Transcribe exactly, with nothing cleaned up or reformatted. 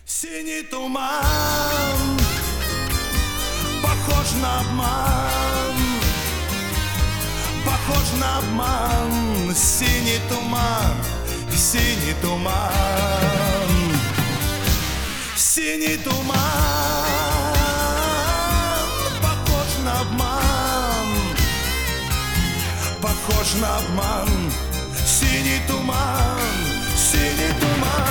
Синий туман, похож на обман, похож на обман. Синий туман, синий туман, синий туман, похож на обман, похож на обман. Синий туман, синий туман.